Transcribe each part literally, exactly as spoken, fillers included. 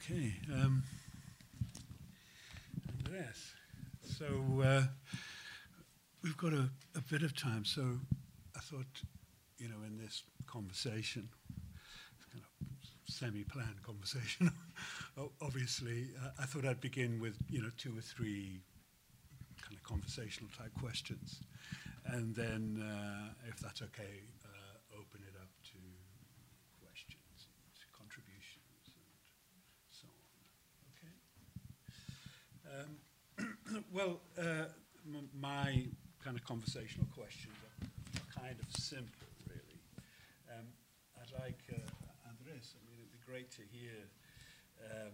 Okay. Um, Andreas, so uh, we've got a, a bit of time, so I thought, you know, in this conversation, it's kind of semi-planned conversation, o- obviously, uh, I thought I'd begin with, you know, two or three kind of conversational type questions, and then, uh, if that's okay, uh, open it up to questions and contributions and so on. Okay. Um, well, uh, m- my kind of conversational questions are, are kind of simple, really. Um, I'd like, uh, Andres, I mean, it'd be great to hear um,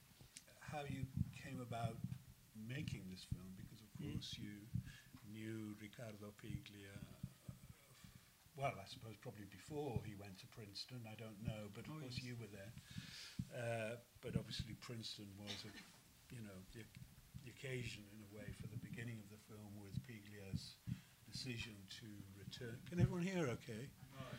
how you came about making this film, because of course you knew Riccardo Piglia, uh, well, I suppose probably before he went to Princeton, I don't know, but of Oh, course yes. you were there. Uh, but obviously Princeton was, a, you know, the, the occasion in a way for the beginning of the film with Piglia's decision to return. Can everyone hear okay?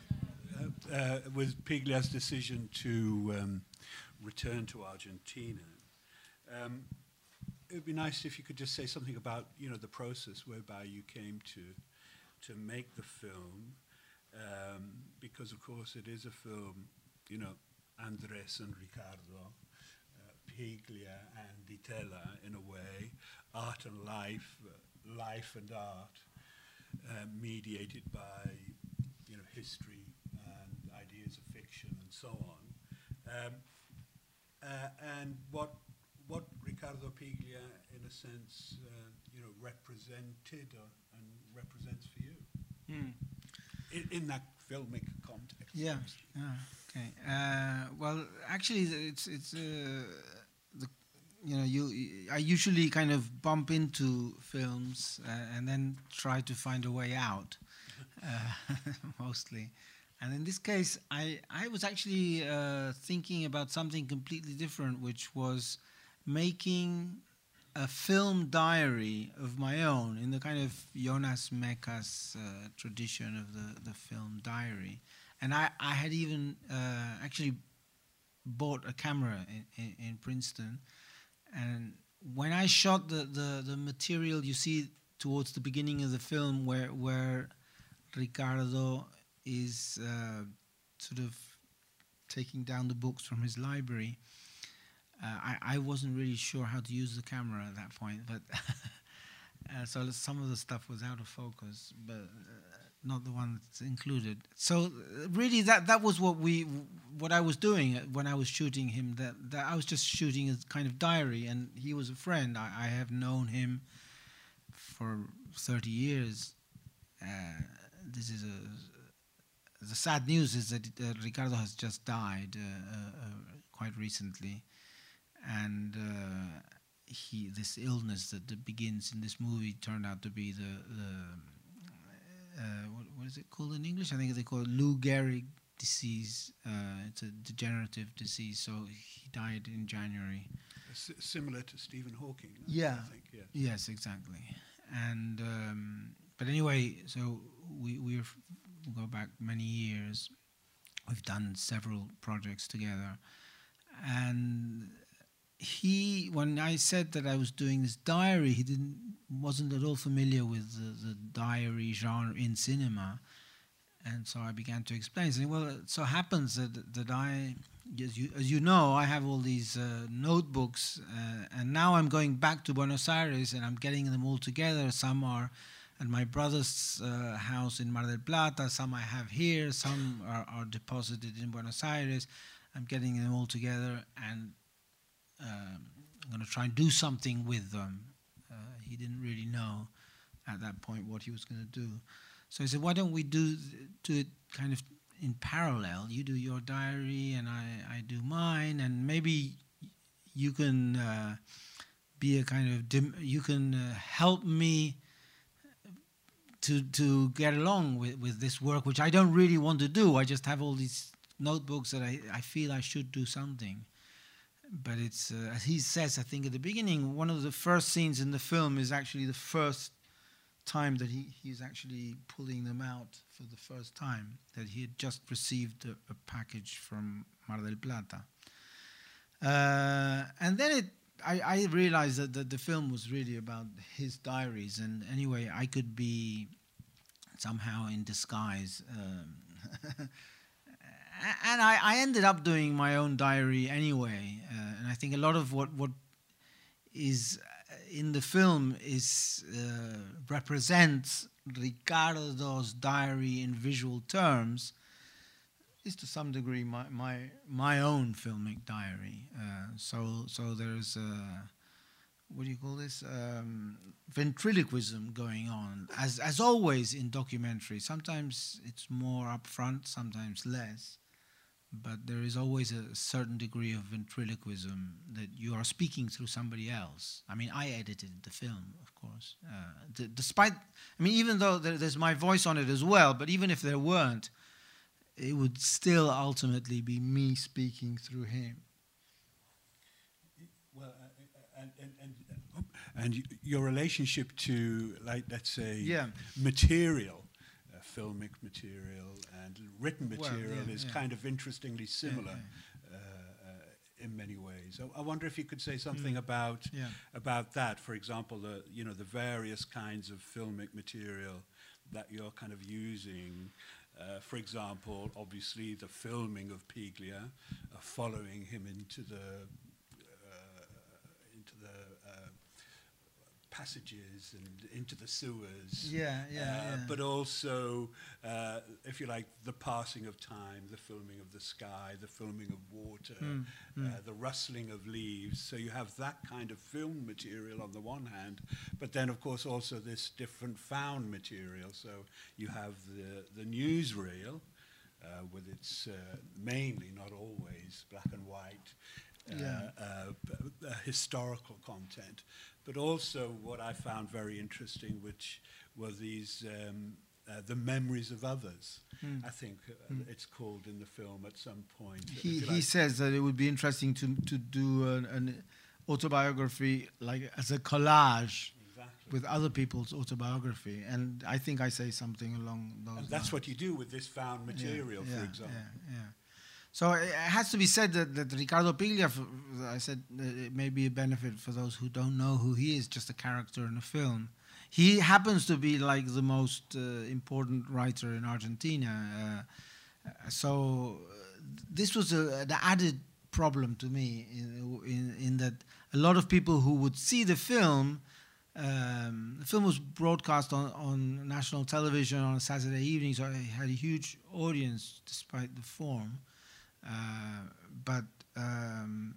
Uh, uh, with Piglia's decision to um, return to Argentina. Um, it would be nice if you could just say something about, you know, the process whereby you came to to make the film, um, because of course it is a film, you know, Andres and Riccardo, uh, Piglia and Di Tella in a way, art and life, uh, life and art, uh, mediated by, you know, history and ideas of fiction and so on. Um, uh, and what what Riccardo Piglia, in a sense, uh, you know, represented or, and represents for you Mm. in, in that filmic context. Yeah. yeah. Okay. Uh, well, actually, it's it's uh, the you know you I usually kind of bump into films uh, and then try to find a way out, uh, mostly. And in this case, I I was actually uh, thinking about something completely different, which was making a film diary of my own in the kind of Jonas Mekas uh, tradition of the, the film diary. And I, I had even uh, actually bought a camera in, in, in Princeton. And when I shot the, the, the material you see towards the beginning of the film where, where Ricardo is uh, sort of taking down the books from his library, Uh, I, I wasn't really sure how to use the camera at that point, but uh, so some of the stuff was out of focus, but uh, not the one that's included. So uh, really, that that was what we, what I was doing when I was shooting him. That that I was just shooting a kind of diary, and he was a friend. I, I have known him for thirty years. Uh, this is a the sad news is that uh, Ricardo has just died uh, uh, uh, quite recently. And uh, he, this illness that, that begins in this movie turned out to be the, the uh, what, what is it called in English? I think they call it Lou Gehrig disease. Uh, it's a degenerative disease. So he died in January. S- similar to Stephen Hawking. no? Yeah. I think, yes. Yes, exactly. And um, but anyway, so we we go back many years. We've done several projects together, and he, when I said that I was doing this diary, he didn't wasn't at all familiar with the, the diary genre in cinema, and so I began to explain, saying, "Well, it so happens that that I, as you as you know, I have all these uh, notebooks, uh, and now I'm going back to Buenos Aires, and I'm getting them all together. Some are at my brother's uh, house in Mar del Plata, some I have here, some are, are deposited in Buenos Aires. I'm getting them all together, and Um, I'm going to try and do something with them." Uh, he didn't really know at that point what he was going to do. So he said, "Why don't we do do it kind of in parallel? You do your diary and I, I do mine, and maybe you can uh, be a kind of dim, you can uh, help me to to get along with, with this work, which I don't really want to do. I just have all these notebooks that I, I feel I should do something." But it's, uh, as he says, I think at the beginning, one of the first scenes in the film is actually the first time that he, he's actually pulling them out for the first time, that he had just received a, a package from Mar del Plata. Uh, and then it, I, I realized that the, the film was really about his diaries, and anyway, I could be somehow in disguise. Um, and I, I ended up doing my own diary anyway, uh, and I think a lot of what what is in the film is uh, represents Ricardo's diary in visual terms is to some degree my my, my own filmic diary. Uh, so so there's uh, what do you call this um, ventriloquism going on as as always in documentary. Sometimes it's more upfront, sometimes less. But there is always a certain degree of ventriloquism that you are speaking through somebody else. I mean, I edited the film, of course. Uh, d- despite, I mean, even though there, there's my voice on it as well, but even if there weren't, it would still ultimately be me speaking through him. Well, uh, and and and, uh, and y- your relationship to, like, let's say, Yeah. material. Filmic material and written material well, yeah, is yeah. kind of interestingly similar Yeah, uh, uh, in many ways. I, I wonder if you could say something Mm. about yeah. about that. For example, the you know the various kinds of filmic material that you're kind of using. Uh, for example, obviously the filming of Piglia, uh, following him into the uh, into the uh, passages and into the sewers. Yeah, yeah, uh, yeah. But also, uh, if you like, the passing of time, the filming of the sky, the filming of water, Mm, uh, mm. the rustling of leaves. So you have that kind of film material on the one hand, but then, of course, also this different found material. So you have the, the newsreel, uh, with its uh, mainly, not always, black and white, uh, Yeah. uh, b- uh, historical content, but also what I found very interesting, which were these um, uh, the memories of others. Mm. I think uh, Mm. it's called in the film at some point. If He you he like- says that it would be interesting to to do an, an autobiography like as a collage Exactly. with other people's autobiography, and I think I say something along those And lines. that's what you do with this found Yeah, material, yeah, for example. Yeah, yeah. So it it has to be said that, that Ricardo Piglia, f- I said uh, it may be a benefit for those who don't know who he is, just a character in a film. He happens to be like the most uh, important writer in Argentina. Uh, so uh, this was a, an added problem to me in, in, in that a lot of people who would see the film, um, the film was broadcast on, on national television on a Saturday evening, so it had a huge audience despite the form. Uh, but um,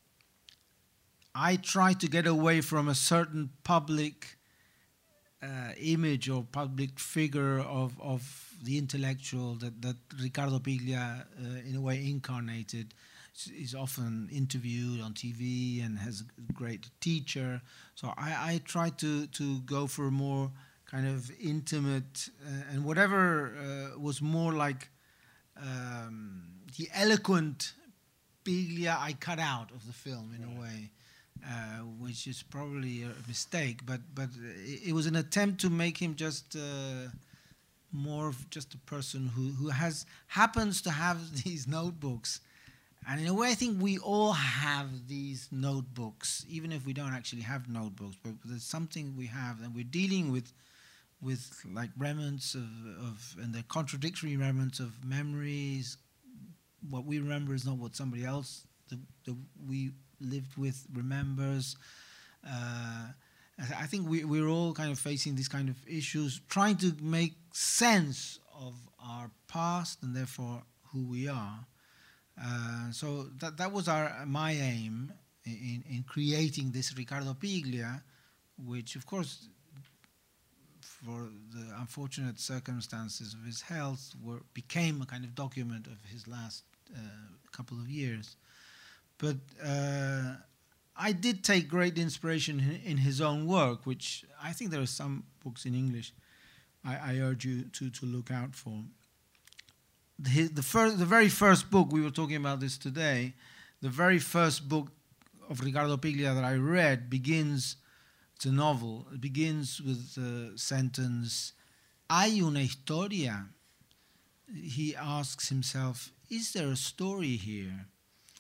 I try to get away from a certain public uh, image or public figure of, of the intellectual that, that Ricardo Piglia, uh, in a way, incarnated. He's often interviewed on T V and has a great teacher. So I, I try to, to go for a more kind of intimate uh, and whatever uh, was more like um, the eloquent Piglia I cut out of the film in Right. a way, uh, which is probably a mistake. But but it, it was an attempt to make him just uh, more of just a person who, who has happens to have these notebooks. And in a way, I think we all have these notebooks, even if we don't actually have notebooks. But there's something we have, and we're dealing with with like remnants of, of and the contradictory remnants of memories. What we remember is not what somebody else that, that we lived with remembers. Uh, I th- I think we, we're all kind of facing these kind of issues, trying to make sense of our past and therefore who we are. Uh, so that that was our my aim in, in creating this Ricardo Piglia, which of course, for the unfortunate circumstances of his health, were, became a kind of document of his last uh, couple of years. But uh, I did take great inspiration in, in his own work, which I think there are some books in English I, I urge you to, to look out for. The, the, first, the very first book, we were talking about this today, the very first book of Ricardo Piglia that I read begins, it's a novel, it begins with the sentence, ¿Hay una historia? He asks himself, is there a story here?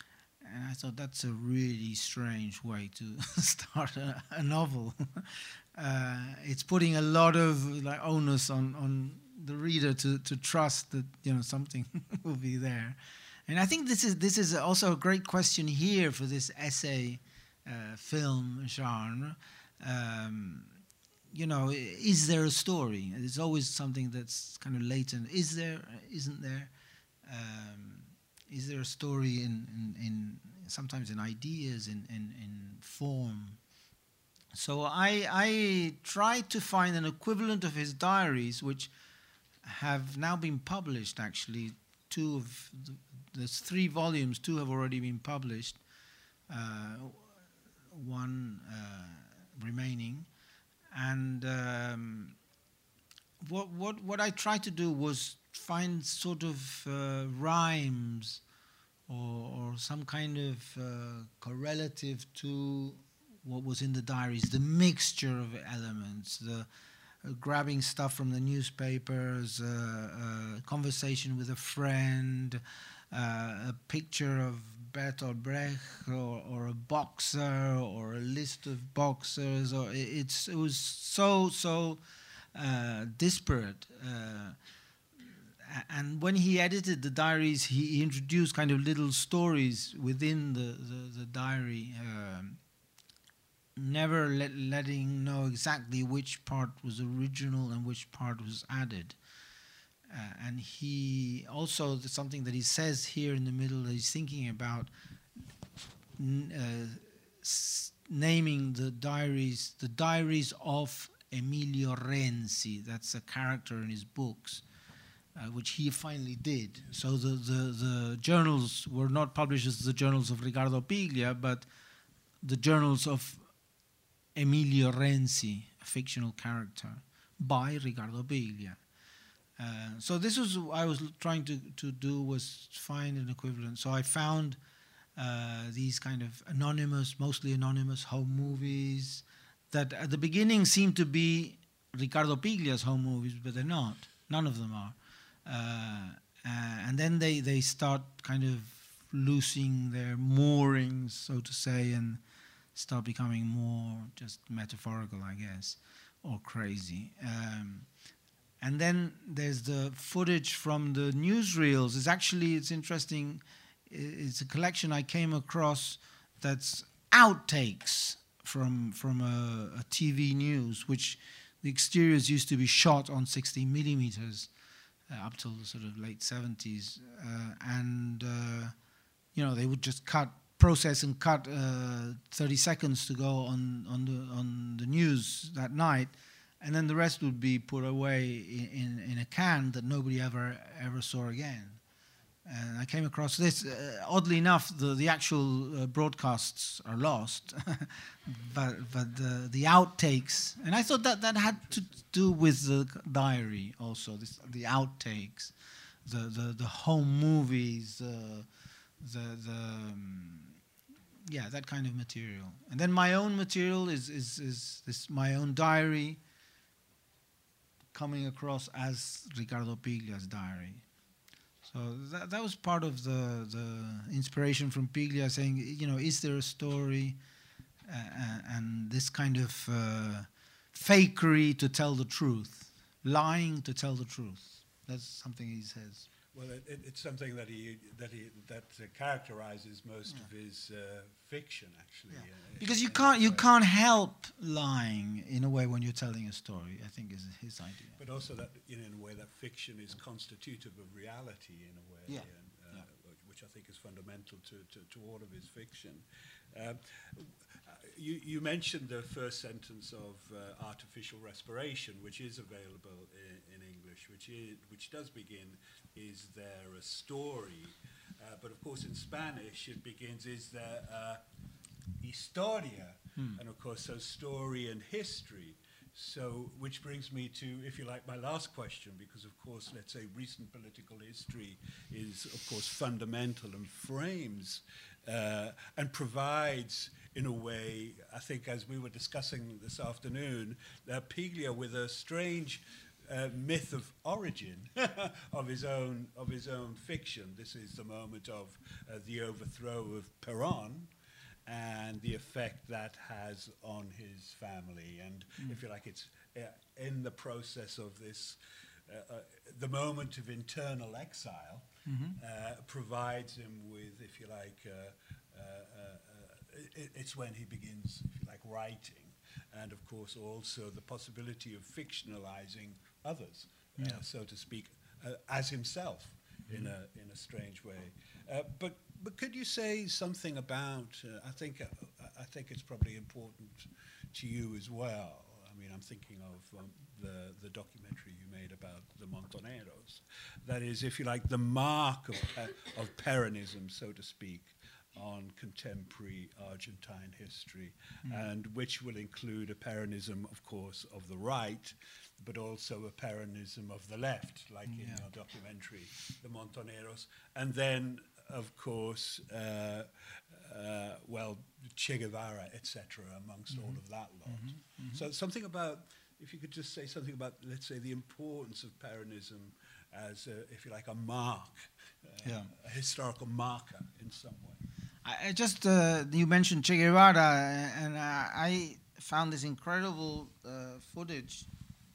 And I thought that's a really strange way to start a, a novel. uh, it's putting a lot of like onus on, on the reader to, to trust that, you know, something will be there. And I think this is this is also a great question here for this essay uh, film genre. Um, you know, is there a story? It's always something that's kind of latent. Is there? Isn't there? Um, is there a story in, in, in sometimes in ideas, in, in, in form? So I I tried to find an equivalent of his diaries, which have now been published. Actually, two of the, there's three volumes. Two have already been published. Uh, one uh, remaining, and um, what what what I tried to do was find sort of uh, rhymes or, or some kind of uh, correlative to what was in the diaries, the mixture of elements, the uh, grabbing stuff from the newspapers, uh, uh, conversation with a friend, uh, a picture of Bertolt Brecht, or, or a boxer, or a list of boxers, or it's it was so so uh, disparate. Uh, and when he edited the diaries, he, he introduced kind of little stories within the the, the diary, um, never let, letting know exactly which part was original and which part was added. Uh, and he also, something that he says here in the middle, that he's thinking about n- uh, s- naming the diaries, the diaries of Emilio Renzi. That's a character in his books, uh, which he finally did. So the, the, the journals were not published as the journals of Ricardo Piglia, but the journals of Emilio Renzi, a fictional character, by Ricardo Piglia. Uh, so this was what I was trying to, to do, was find an equivalent. So I found uh, these kind of anonymous, mostly anonymous home movies that at the beginning seemed to be Ricardo Piglia's home movies, but they're not. None of them are. Uh, uh, and then they, they start kind of losing their moorings, so to say, and start becoming more just metaphorical, I guess, or crazy. Um, And then there's the footage from the newsreels. It's actually, it's interesting, it's a collection I came across that's outtakes from from a, a T V news, which the exteriors used to be shot on sixteen millimeters uh, up till the sort of late seventies. Uh, and, uh, you know, they would just cut, process and cut uh, thirty seconds to go on, on, the, on the news that night. And then the rest would be put away in, in, in a can that nobody ever ever saw again. And I came across this. Uh, oddly enough, the, the actual uh, broadcasts are lost, but but the, the outtakes. And I thought that that had to do with the diary also. This, the outtakes, the the, the home movies, uh, the the. Um, yeah, that kind of material. And then my own material is is, is this my own diary, coming across as Ricardo Piglia's diary. So that, that was part of the, the inspiration from Piglia, saying, you know, is there a story? Uh, and this kind of uh, fakery to tell the truth, lying to tell the truth. That's something he says. Well, it, it, it's something that he that he that uh, characterizes most Yeah. of his uh, fiction, actually. Yeah. Uh, Because you in can't that you way. can't help lying in a way when you're telling a story, I think is his idea. But also that, you know, in a way, that fiction is constitutive of reality in a way, Yeah. and, uh, Yeah. which I think is fundamental to, to, to all of his fiction. Um, you, you mentioned the first sentence of uh, artificial respiration, which is available in, in English, which is, which does begin, is there a story? Uh, but of course in Spanish it begins, is there a historia? Hmm. And of course, so story and history. So, which brings me to, if you like, my last question, because of course, let's say recent political history is, of course, fundamental and frames uh, and provides, in a way, I think as we were discussing this afternoon, uh, Piglia with a strange uh, myth of origin of his own of his own fiction. This is the moment of uh, the overthrow of Peron and the effect that has on his family. And mm. if you like, it's uh, in the process of this, uh, uh, the moment of internal exile mm-hmm. uh, provides him with, if you like, uh, uh, uh, it, it's when he begins, if you like, writing. And of course also the possibility of fictionalizing others, yeah. uh, so to speak, uh, as himself mm-hmm. in a in a strange way. Uh, but but could you say something about? Uh, I think uh, I think it's probably important to you as well. I mean, I'm thinking of um, the the documentary you made about the Montoneros. That is, if you like, the mark of uh, of Peronism, so to speak, on contemporary Argentine history, mm. and which will include a Peronism, of course, of the right, but also a Peronism of the left, like yeah. in your documentary, The Montoneros, and then, of course, uh, uh, well, Che Guevara, et cetera, amongst mm-hmm. all of that lot. Mm-hmm. Mm-hmm. So something about, if you could just say something about, let's say, the importance of Peronism as, a, if you like, a mark, uh, yeah. a historical marker in some way. I just, uh, you mentioned Che Guevara, and uh, I found this incredible uh, footage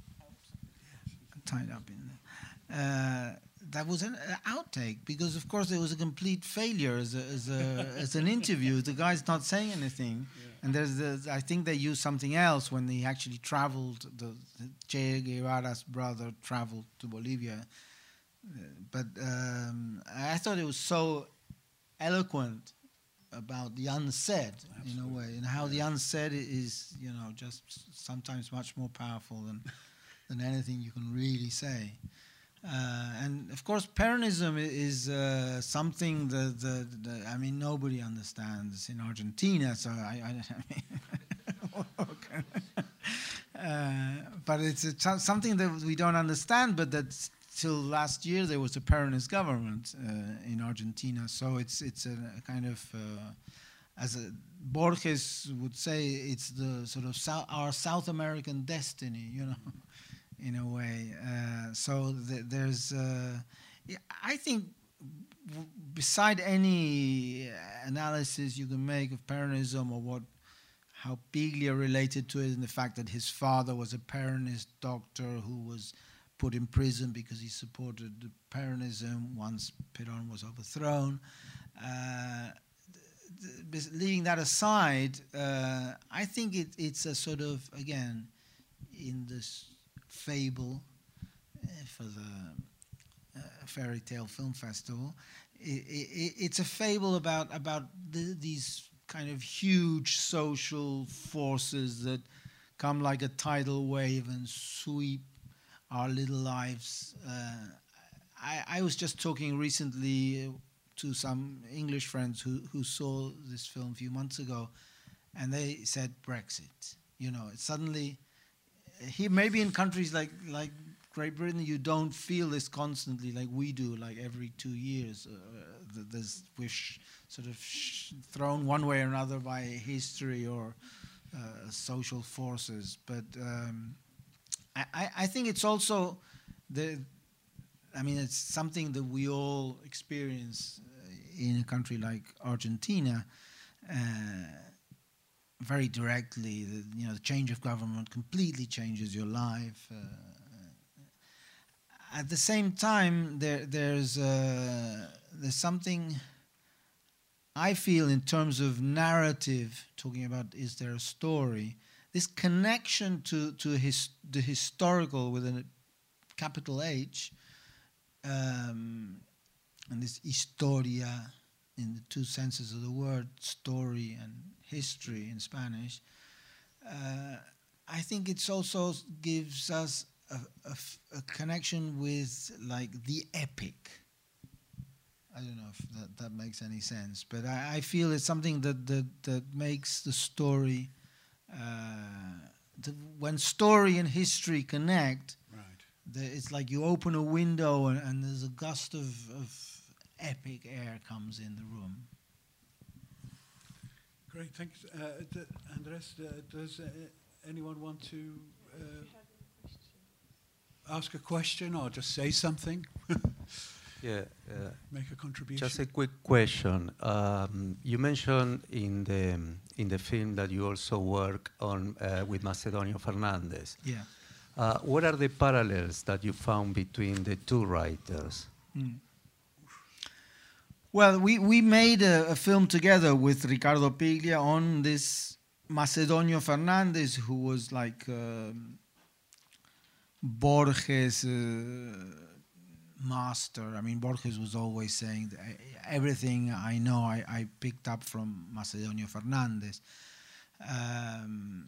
tied up in there. Uh, that was an uh, outtake, because of course it was a complete failure as, a, as, a, as an interview. The guy's not saying anything. Yeah. And there's, the, I think they used something else when he actually traveled, the, the Che Guevara's brother traveled to Bolivia. Uh, but um, I thought it was so eloquent about the unsaid. Absolutely. In a way, and how yeah. the unsaid is, you know, just sometimes much more powerful than than anything you can really say. Uh, and of course, Peronism is uh, something that, that, that I mean nobody understands in Argentina. So I, I, I mean, okay. uh, but it's a, something that we don't understand, but that's. Till last year, there was a Peronist government uh, in Argentina, so it's it's a, a kind of, uh, as a, Borges would say, it's the sort of South, our South American destiny, you know, in a way. Uh, so th there's, uh, yeah, I think, w beside any analysis you can make of Peronism or what, how Piglia related to it, and the fact that his father was a Peronist doctor who was put in prison because he supported the Peronism once Peron was overthrown. Uh, leaving that aside, uh, I think it, it's a sort of, again, in this fable uh, for the uh, Fairy Tale Film Festival, it, it, it's a fable about, about the, these kind of huge social forces that come like a tidal wave and sweep our little lives. Uh, I, I was just talking recently to some English friends who, who saw this film a few months ago, and they said Brexit. You know, it's suddenly, here maybe in countries like, like Great Britain, you don't feel this constantly like we do, like every two years. Uh, there's, we're sh sort of sh thrown one way or another by history or uh, social forces. But um, I, I think it's also the, I mean, it's something that we all experience uh, in a country like Argentina uh, very directly. The, you know, the change of government completely changes your life. Uh, at the same time, there, there's uh, there's something I feel in terms of narrative, talking about is there a story, this connection to, to his, the historical with a capital H, um, and this historia in the two senses of the word, story and history in Spanish, uh, I think it also gives us a, a, a connection with like the epic. I don't know if that, that makes any sense, but I, I feel it's something that, that, that makes the story, uh, the, when story and history connect, right. the, it's like you open a window and, and there's a gust of, of epic air comes in the room. Great, thanks. Uh, d Andres, uh, does uh, anyone want to... Uh, ask a question or just say something? Yeah. Uh, Make a contribution. Just a quick question. Um, you mentioned in the in the film that you also work on uh, with Macedonio Fernandez. Yeah. Uh, what are the parallels that you found between the two writers? Mm. Well, we, we made a, a film together with Ricardo Piglia on this Macedonio Fernandez, who was like um, Borges' uh, master. I mean, Borges was always saying that everything I know I, I picked up from Macedonio Fernandez. Um,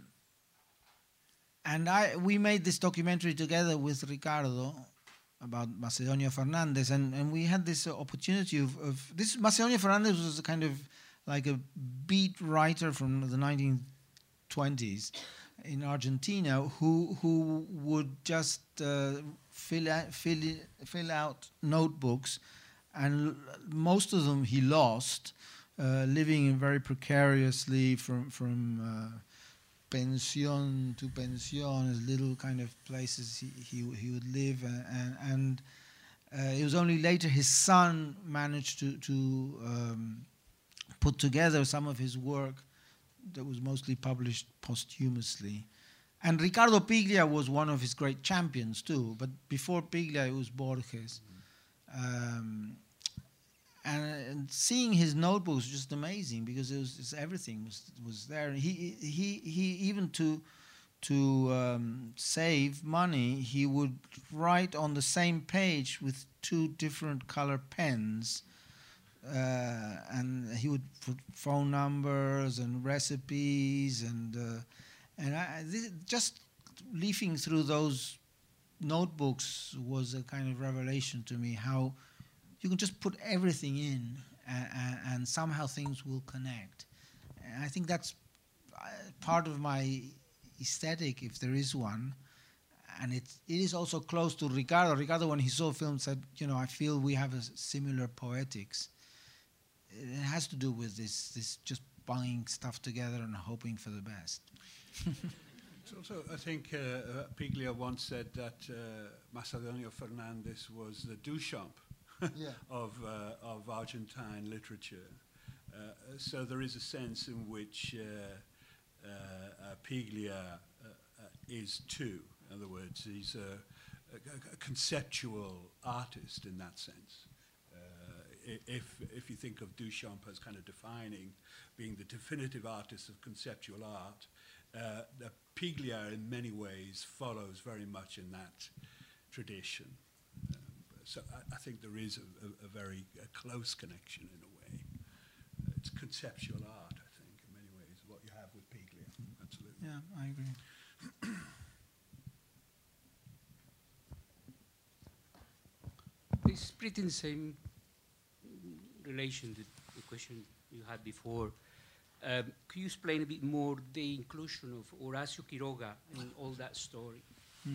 and I we made this documentary together with Ricardo about Macedonio Fernandez, and, and we had this uh, opportunity of, of this. Macedonio Fernandez was a kind of like a beat writer from the nineteen twenties in Argentina who who would just uh, fill out, fill, fill out notebooks, and most of them he lost, uh, living in very precariously from from uh, pension to pension, as little kind of places he he, he would live, and and, and uh, it was only later his son managed to to um, put together some of his work that was mostly published posthumously. And Ricardo Piglia was one of his great champions too, but before Piglia it was Borges. Um, and, and seeing his notebooks was just amazing, because it was just everything was was there. He he he even to to um, save money, he would write on the same page with two different color pens. Uh, and he would put phone numbers and recipes, and uh, and I, this, just leafing through those notebooks was a kind of revelation to me, how you can just put everything in and, and, and somehow things will connect. And I think that's part of my aesthetic, if there is one. And it, it is also close to Ricardo. Ricardo, when he saw film, said, you know, I feel we have a similar poetics. It has to do with this, this just buying stuff together and hoping for the best. It's also, I think, uh, Piglia once said that uh, Macedonio Fernandez was the Duchamp Yeah. of, uh, of Argentine literature. Uh, so there is a sense in which uh, uh, uh, Piglia uh, uh, is too. In other words, he's a, a, a conceptual artist in that sense. If, if you think of Duchamp as kind of defining, being the definitive artist of conceptual art, uh, the Piglia in many ways follows very much in that tradition. Um, so I, I think there is a, a, a very a close connection in a way. Uh, it's conceptual art, I think, in many ways, what you have with Piglia. Absolutely. Yeah, I agree. It's pretty the same relation to the question you had before. Um, could you explain a bit more the inclusion of Horacio Quiroga in all that story? Hmm.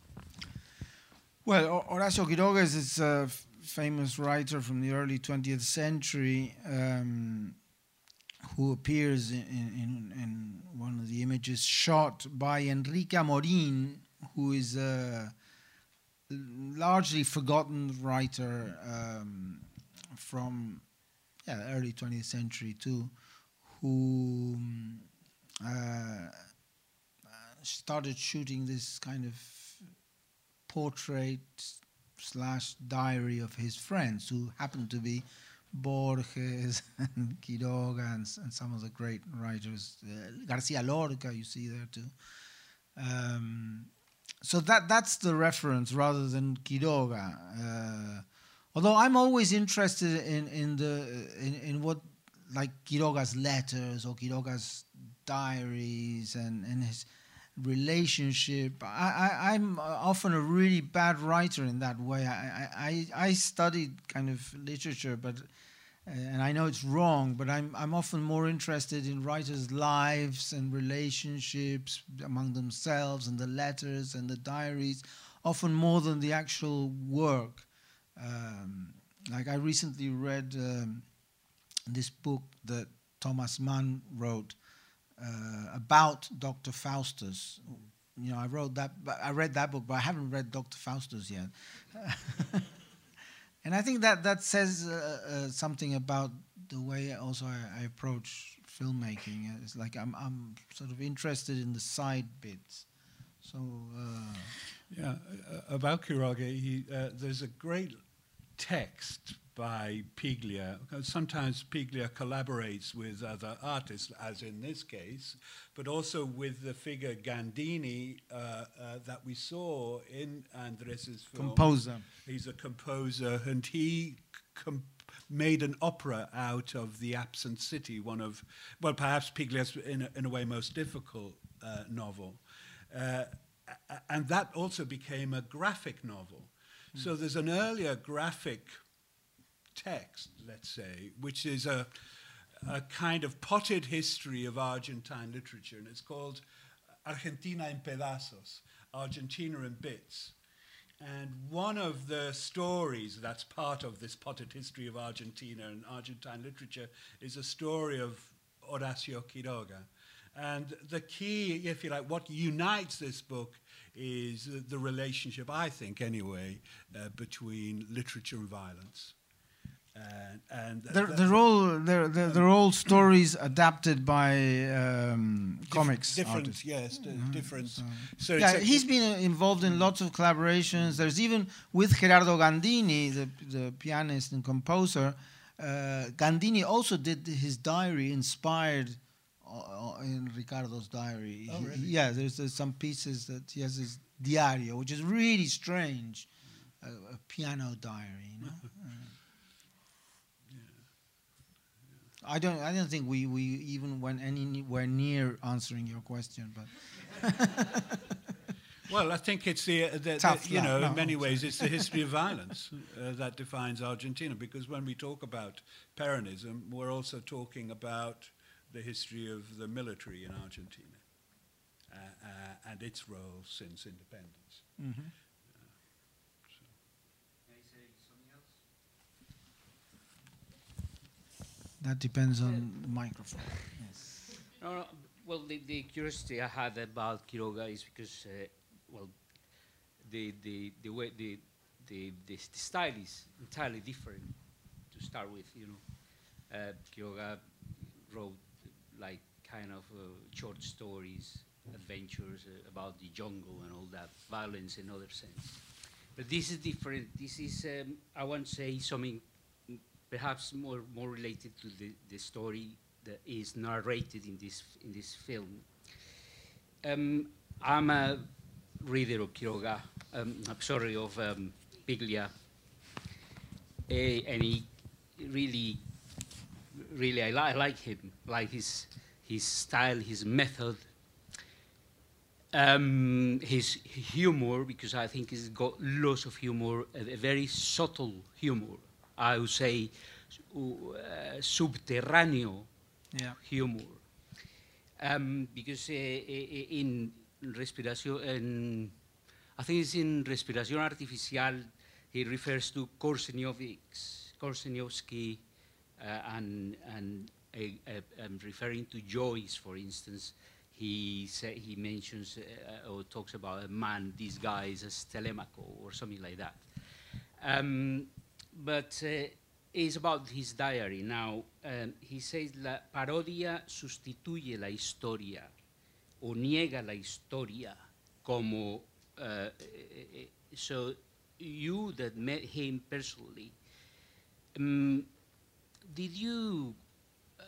Well, Horacio Quiroga is a f- famous writer from the early twentieth century um, who appears in, in, in one of the images shot by Enrique Amorín, who is a largely forgotten writer um, from yeah, early twentieth century too, who uh, started shooting this kind of portrait slash diary of his friends, who happened to be Borges and Quiroga and, and some of the great writers, uh, Garcia Lorca you see there too. Um, so that that's the reference rather than Quiroga. Uh, Although I'm always interested in in the in, in what, like Quiroga's letters or Quiroga's diaries and, and his relationship. I, I I'm often a really bad writer in that way. I I, I studied kind of literature, but uh, and I know it's wrong, but I'm I'm often more interested in writers' lives and relationships among themselves and the letters and the diaries, often more than the actual work. Um, like I recently read um, this book that Thomas Mann wrote uh, about Doctor Faustus, you know, I wrote that, but I read that book, but I haven't read Doctor Faustus yet. And I think that that says uh, uh, something about the way also I, I approach filmmaking. It's like I'm I'm sort of interested in the side bits. So uh, Yeah, uh, about Quiroga, he, uh, there's a great text by Piglia. Sometimes Piglia collaborates with other artists, as in this case, but also with the figure Gandini uh, uh, that we saw in Andres's film. composer. He's a composer, and he com- made an opera out of The Absent City, one of, well, perhaps Piglia's, in a, in a way, most difficult uh, novel. Uh, and that also became a graphic novel. Mm. So there's an earlier graphic text, let's say, which is a, a kind of potted history of Argentine literature, and it's called Argentina en Pedazos, Argentina in Bits. And one of the stories that's part of this potted history of Argentina and Argentine literature is a story of Horacio Quiroga. And the key, if you like, what unites this book is uh, the relationship, I think anyway, uh, between literature and violence. And, and They're, they're all they're, they're, they're all stories adapted by um, comics different, artists. yes, d- Mhm. different. So, So yeah, it's a- he's been uh, involved in lots of collaborations. There's even with Gerardo Gandini, the the pianist and composer. Uh, Gandini also did his diary inspired uh, in Ricardo's diary. Oh, He- really? yeah, there's, there's some pieces that he has his diario, which is really strange, a, a piano diary. You know? Uh, I don't. I don't think we, we even went anywhere near answering your question, but Well, I think it's the, uh, the, Tough the you love, know, no, in many I'm ways, it's the history of violence uh, that defines Argentina. Because when we talk about Peronism, we're also talking about the history of the military in Argentina uh, uh, and its role since independence. mhm. That depends on the microphone. Yes. No, no, well, the, the curiosity I had about Quiroga is because, uh, well, the, the, the way the, the, the, the style is entirely different to start with, you know. Uh, Quiroga wrote like kind of uh, short stories, adventures uh, about the jungle and all that, violence in other sense. But this is different. This is, um, I want to say, something perhaps more more related to the, the story that is narrated in this in this film. Um, I'm a reader of Quiroga. Um, I'm sorry, of um, Piglia, uh, and he really, really, I, li I like him, like his his style, his method, um, his humor, because I think he's got lots of humor, a, a very subtle humor. I would say uh, subterranean Yeah. humor. Um, because uh, in Respiración, in, I think it's in Respiración Artificial, he refers to Korseniowicz, Korseniowski, uh, and, and uh, uh, um, referring to Joyce, for instance, he say, he mentions uh, or talks about a man disguised as Telemaco or something like that. Um, but uh, it's about his diary. Now, um, he says, la parodia sustituye la historia o niega la historia como, uh, uh, so you that met him personally, um, did you uh,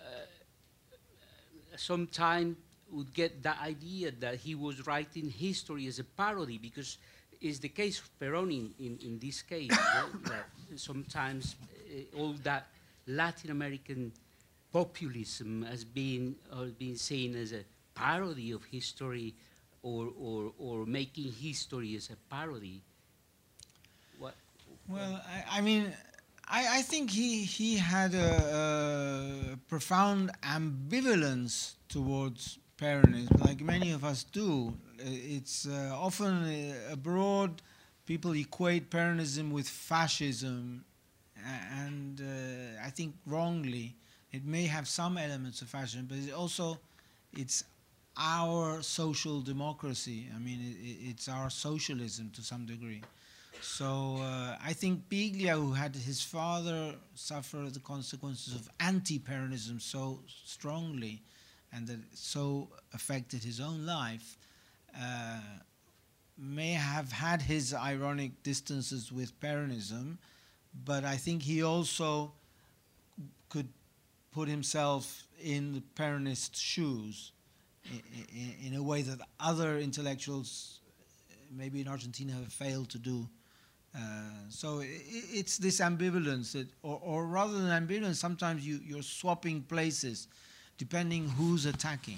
sometime would get the idea that he was writing history as a parody? Because it's the case of Perón in, in, in this case, right? That sometimes uh, all that Latin American populism has been, uh, been seen as a parody of history, or, or, or making history as a parody. What? Well, I, I mean, I, I think he he had a, a profound ambivalence towards Peronism, like many of us do. It's uh, often uh, abroad, people equate Peronism with fascism, and uh, I think wrongly. It may have some elements of fascism, but it also it's our social democracy. I mean, it, it's our socialism to some degree. So uh, I think Piglia, who had his father suffer the consequences of anti-Peronism so strongly, and that so affected his own life, uh, may have had his ironic distances with Peronism, but I think he also could put himself in the Peronist shoes in, in, in a way that other intellectuals, maybe in Argentina, have failed to do. Uh, so I it's this ambivalence, that, or, or rather than ambivalence, sometimes you, you're swapping places depending who's attacking.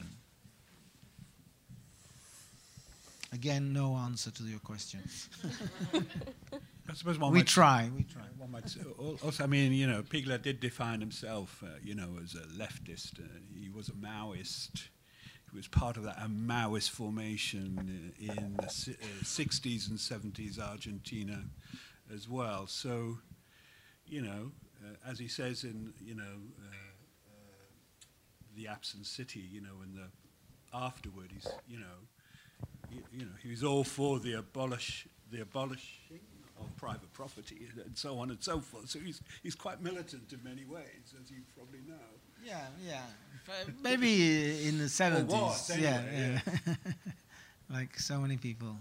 Again, no answer to your question. I suppose one we might try, we try. One might say, also, I mean, you know, Piglia did define himself, uh, you know, as a leftist. Uh, he was a Maoist. He was part of that a Maoist formation in the si uh, sixties and seventies Argentina as well. So, you know, uh, as he says in, you know, uh, uh, The Absent City, you know, in the afterward, he's, you know, you, you know, he was all for the abolish, the abolishing of private property and so on and so forth. So he's he's quite militant in many ways, as you probably know. Yeah, yeah. Maybe in the seventies. was, anyway, yeah, yeah. Like so many people.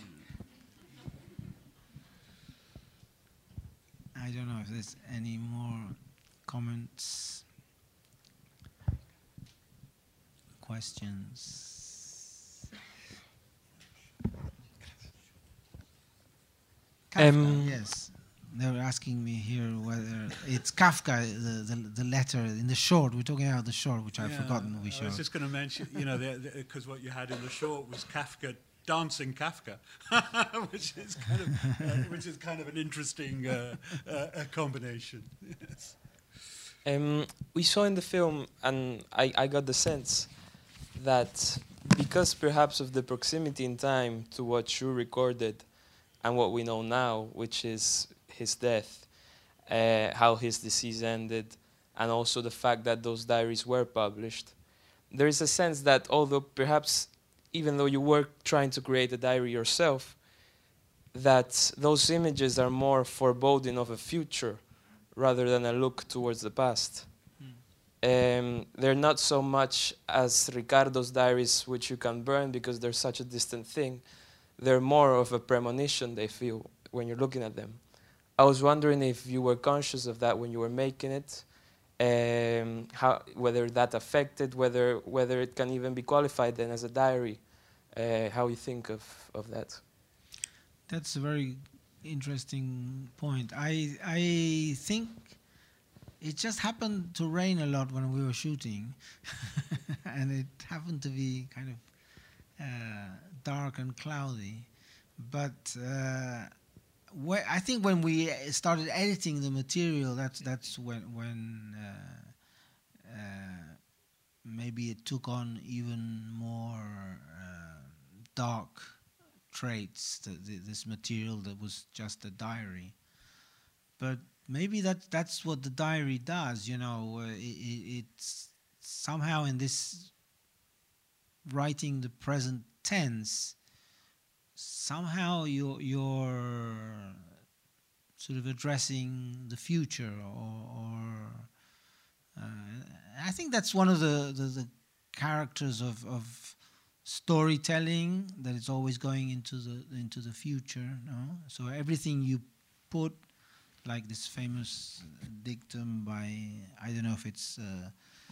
I don't know if there's any more comments, questions. Kafka, Um, yes. They were asking me here whether it's Kafka, the, the, the letter in the short. We're talking about the short, which I've Yeah, forgotten we I showed. was just going to mention, you know, because what you had in the short was Kafka dancing Kafka, which is kind of uh, which is kind of an interesting uh, uh, combination. Yes. Um, we saw in the film, and I, I got the sense that because perhaps of the proximity in time to what Shu recorded and what we know now, which is his death, uh, how his disease ended, and also the fact that those diaries were published, there is a sense that although perhaps even though you were trying to create a diary yourself, that those images are more foreboding of a future rather than a look towards the past. Mm. Um, they're not so much as Ricardo's diaries, which you can burn because they're such a distant thing. They're more of a premonition, they feel, when you're looking at them. I was wondering if you were conscious of that when you were making it, um, how, whether that affected, whether, whether it can even be qualified then as a diary, uh, how you think of, of that. That's a very interesting point. I I think it just happened to rain a lot when we were shooting, and it happened to be kind of uh, dark and cloudy. But uh, wh I think when we started editing the material, that's that's when when uh, uh, maybe it took on even more uh, dark traits, the, the, this material that was just a diary. But maybe that that's what the diary does, you know. Uh, it, it's somehow in this writing the present tense, somehow you're, you're sort of addressing the future, or, or uh, I think that's one of the, the, the characters of, of storytelling, that it's always going into the into the future. No, so everything you put, like this famous dictum by, I don't know if it's uh,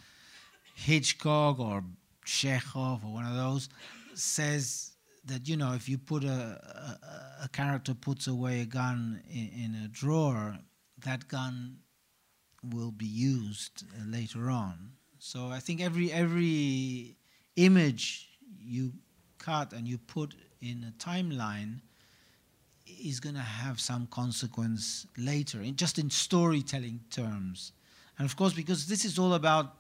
Hitchcock or Chekhov or one of those, says that, you know, if you put a a, a character puts away a gun in, in a drawer, that gun will be used uh, later on. So I think every every image you cut and you put in a timeline is going to have some consequence later, in, just in storytelling terms. And of course, because this is all about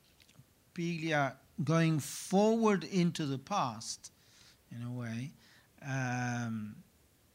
Piglia going forward into the past, in a way, um,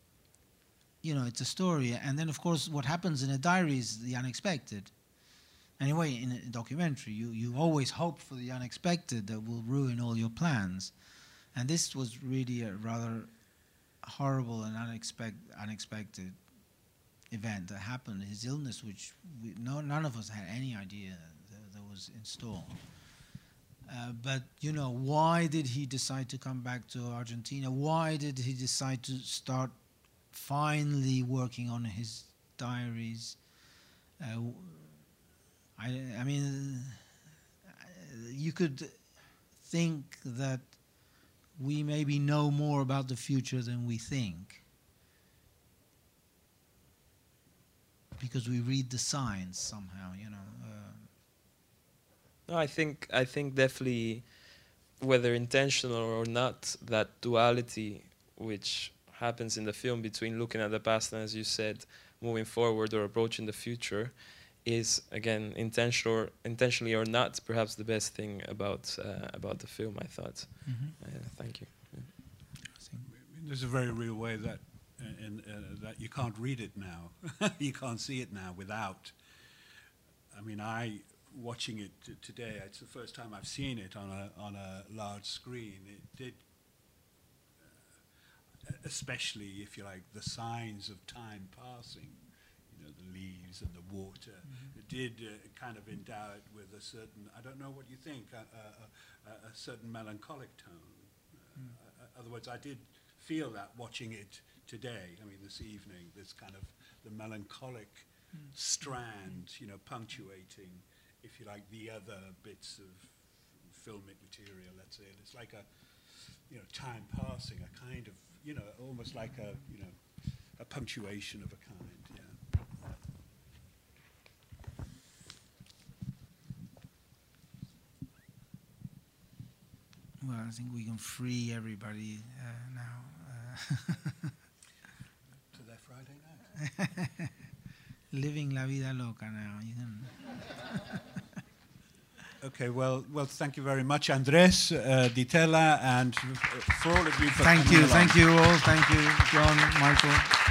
you know, it's a story. And then, of course, what happens in a diary is the unexpected. Anyway, in a documentary, you, you always hope for the unexpected that will ruin all your plans. And this was really a rather horrible and unexpect, unexpected event that happened. His illness, which we, no, none of us had any idea that, that was in store. Uh, but, you know, why did he decide to come back to Argentina? Why did he decide to start finally working on his diaries? Uh, I, I mean, you could think that we maybe know more about the future than we think, because we read the signs somehow, you know. Uh, No, I think I think definitely, whether intentional or not, that duality which happens in the film between looking at the past and, as you said, moving forward or approaching the future, is again intentional, or, intentionally or not, perhaps the best thing about uh, about the film. I thought. mm-hmm. Uh, thank you. Yeah. There's a very real way that uh, in, uh, that you can't read it now. You can't see it now without. I mean, I watching it t today. It's the first time I've seen it on a on a large screen. It did, uh, especially if you like, the signs of time passing. You know, the leaves and the water. Mm-hmm. It did uh, kind of endow it with a certain, I don't know what you think, a, a, a, a certain melancholic tone. Uh, mm. uh, other words, I did feel that watching it today. I mean, this evening, this kind of the melancholic mm. strand, you know, punctuating, if you like, the other bits of filmic material. Let's say it's like a, you know, time passing, a kind of, you know, almost like a, you know, a punctuation of a kind. Yeah. Well, I think we can free everybody uh, now. Uh, to their Friday night. Living la vida loca now. You can Okay, well, well, thank you very much, Andres, uh, Di Tella, and for all of you for thank coming you, along. thank you all, thank you, John, Michael.